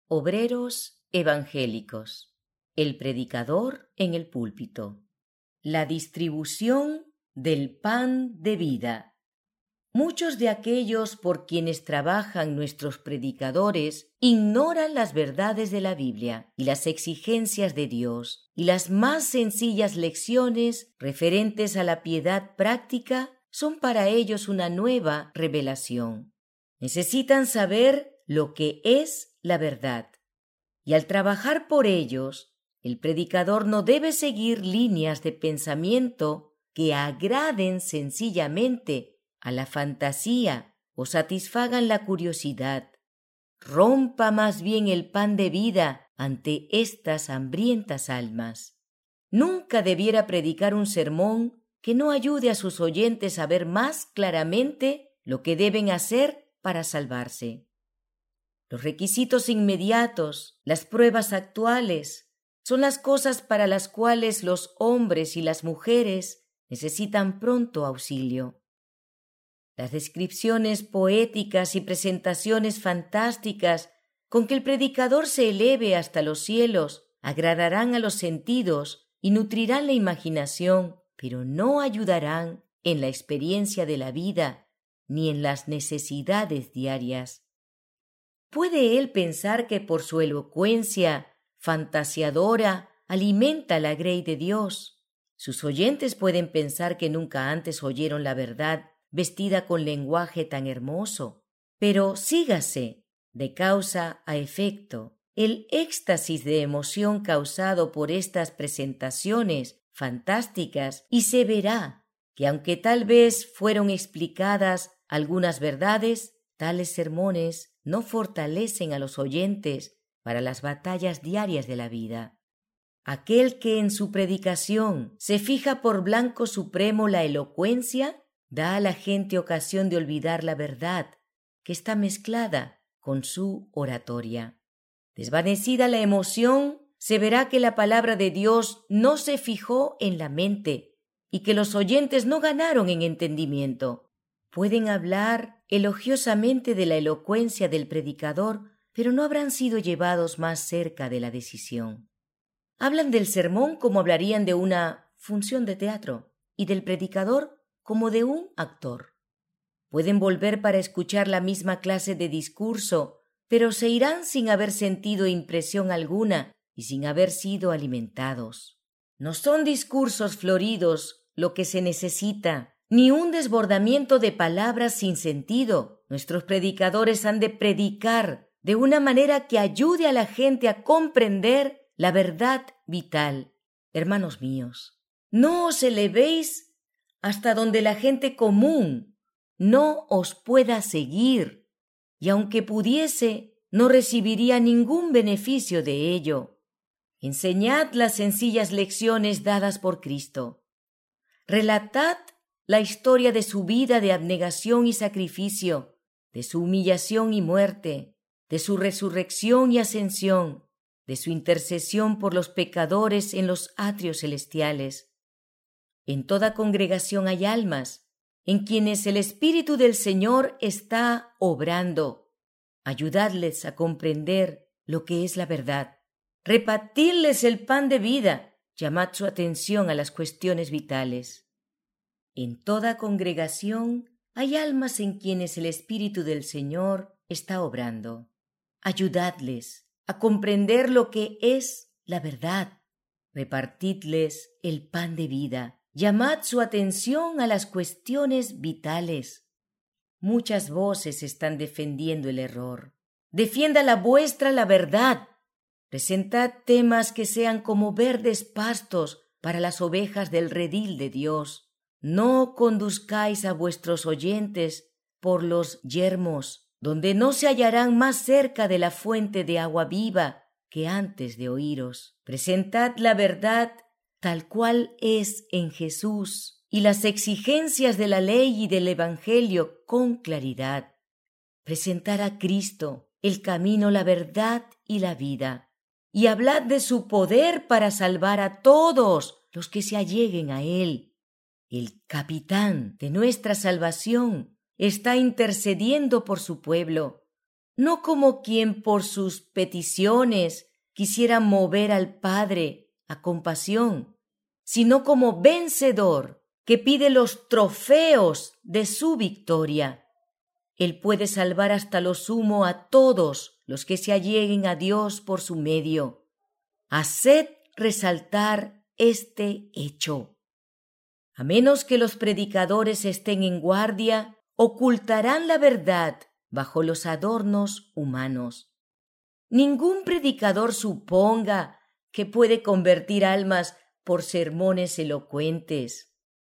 Obreros evangélicos. El predicador en el púlpito. La distribución del pan de vida. Muchos de aquellos por quienes trabajan nuestros predicadores ignoran las verdades de la Biblia y las exigencias de Dios, y las más sencillas lecciones referentes a la piedad práctica son para ellos una nueva revelación. Necesitan saber lo que es la verdad, y al trabajar por ellos, el predicador no debe seguir líneas de pensamiento que agraden sencillamente a la fantasía o satisfagan la curiosidad. Rompa más bien el pan de vida ante estas hambrientas almas. Nunca debiera predicar un sermón que no ayude a sus oyentes a ver más claramente lo que deben hacer para salvarse. Los requisitos inmediatos, las pruebas actuales, son las cosas para las cuales los hombres y las mujeres necesitan pronto auxilio. Las descripciones poéticas y presentaciones fantásticas con que el predicador se eleve hasta los cielos agradarán a los sentidos y nutrirán la imaginación, pero no ayudarán en la experiencia de la vida ni en las necesidades diarias. ¿Puede él pensar que por su elocuencia fantasiadora alimenta la grey de Dios? Sus oyentes pueden pensar que nunca antes oyeron la verdad vestida con lenguaje tan hermoso, pero sígase, de causa a efecto, el éxtasis de emoción causado por estas presentaciones fantásticas y se verá que aunque tal vez fueron explicadas algunas verdades, tales sermones no fortalecen a los oyentes para las batallas diarias de la vida. Aquel que en su predicación se fija por blanco supremo la elocuencia, da a la gente ocasión de olvidar la verdad que está mezclada con su oratoria. Desvanecida la emoción, se verá que la palabra de Dios no se fijó en la mente y que los oyentes no ganaron en entendimiento. Pueden hablar elogiosamente de la elocuencia del predicador, pero no habrán sido llevados más cerca de la decisión. Hablan del sermón como hablarían de una función de teatro y del predicador como de un actor. Pueden volver para escuchar la misma clase de discurso, pero se irán sin haber sentido impresión alguna y sin haber sido alimentados. No son discursos floridos lo que se necesita, ni un desbordamiento de palabras sin sentido. Nuestros predicadores han de predicar de una manera que ayude a la gente a comprender la verdad vital. Hermanos míos, no os elevéis hasta donde la gente común no os pueda seguir, y aunque pudiese, no recibiría ningún beneficio de ello. Enseñad las sencillas lecciones dadas por Cristo. Relatad la historia de su vida de abnegación y sacrificio, de su humillación y muerte, de su resurrección y ascensión, de su intercesión por los pecadores en los atrios celestiales. En toda congregación hay almas en quienes el Espíritu del Señor está obrando. Ayudadles a comprender lo que es la verdad. Repartidles el pan de vida. Llamad su atención a las cuestiones vitales. En toda congregación hay almas en quienes el Espíritu del Señor está obrando. Ayudadles a comprender lo que es la verdad. Repartidles el pan de vida. Llamad su atención a las cuestiones vitales. Muchas voces están defendiendo el error. Defienda la vuestra la verdad. Presentad temas que sean como verdes pastos para las ovejas del redil de Dios. No conduzcáis a vuestros oyentes por los yermos, donde no se hallarán más cerca de la fuente de agua viva que antes de oíros. Presentad la verdad tal cual es en Jesús y las exigencias de la ley y del Evangelio con claridad. Presentar a Cristo, el camino, la verdad y la vida, y hablad de su poder para salvar a todos los que se alleguen a Él. El capitán de nuestra salvación está intercediendo por su pueblo. no como quien por sus peticiones quisiera mover al Padre a compasión, sino como vencedor que pide los trofeos de su victoria. Él puede salvar hasta lo sumo a todos los que se alleguen a Dios por su medio. Haced resaltar este hecho. A menos que los predicadores estén en guardia, ocultarán la verdad bajo los adornos humanos. Ningún predicador suponga que puede convertir almas por sermones elocuentes.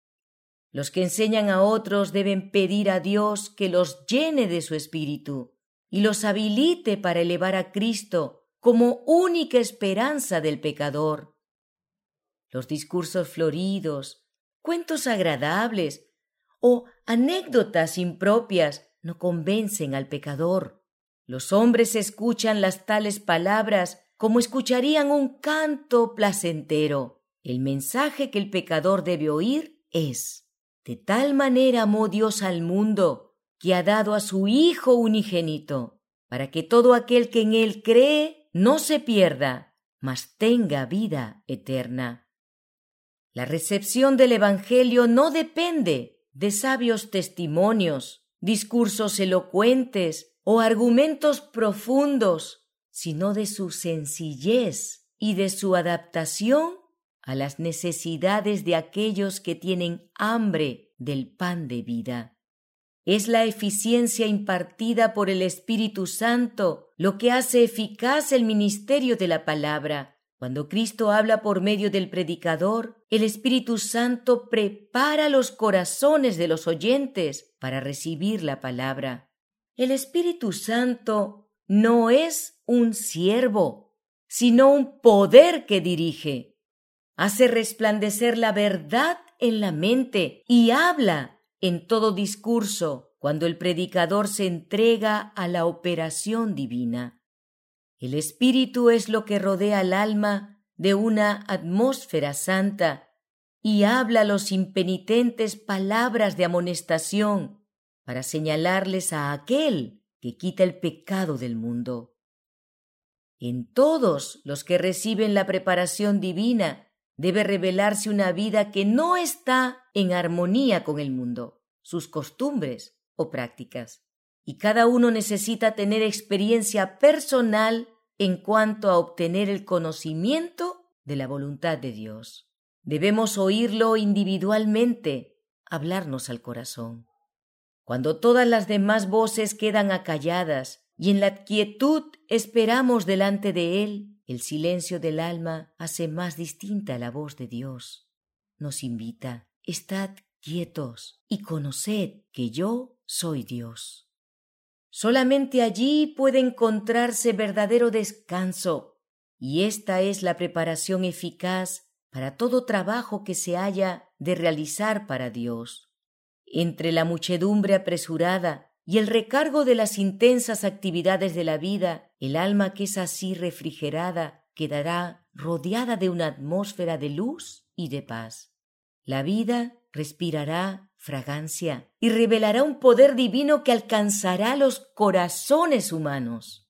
Los que enseñan a otros deben pedir a Dios que los llene de su espíritu y los habilite para elevar a Cristo como única esperanza del pecador. Los discursos floridos, cuentos agradables o anécdotas impropias no convencen al pecador. Los hombres escuchan las tales palabras como escucharían un canto placentero. El mensaje que el pecador debe oír es: de tal manera amó Dios al mundo, que ha dado a su Hijo unigénito, para que todo aquel que en él cree no se pierda, mas tenga vida eterna. La recepción del Evangelio no depende de sabios testimonios, discursos elocuentes o argumentos profundos, sino de su sencillez y de su adaptación a las necesidades de aquellos que tienen hambre del pan de vida. Es la eficiencia impartida por el Espíritu Santo lo que hace eficaz el ministerio de la palabra. Cuando Cristo habla por medio del predicador, el Espíritu Santo prepara los corazones de los oyentes para recibir la palabra. El Espíritu Santo no es un siervo, sino un poder que dirige. Hace resplandecer la verdad en la mente y habla en todo discurso cuando el predicador se entrega a la operación divina. El Espíritu es lo que rodea al alma de una atmósfera santa y habla a los impenitentes palabras de amonestación para señalarles a aquel que quita el pecado del mundo. En todos los que reciben la preparación divina debe revelarse una vida que no está en armonía con el mundo, sus costumbres o prácticas. Y cada uno necesita tener experiencia personal en cuanto a obtener el conocimiento de la voluntad de Dios. Debemos oírlo individualmente, hablarnos al corazón. Cuando todas las demás voces quedan acalladas y en la quietud esperamos delante de Él, el silencio del alma hace más distinta la voz de Dios. Nos invita: estad quietos y conoced que yo soy Dios. Solamente allí puede encontrarse verdadero descanso, y esta es la preparación eficaz para todo trabajo que se haya de realizar para Dios. Entre la muchedumbre apresurada y el recargo de las intensas actividades de la vida, el alma que es así refrigerada quedará rodeada de una atmósfera de luz y de paz. La vida respirará fragancia y revelará un poder divino que alcanzará los corazones humanos.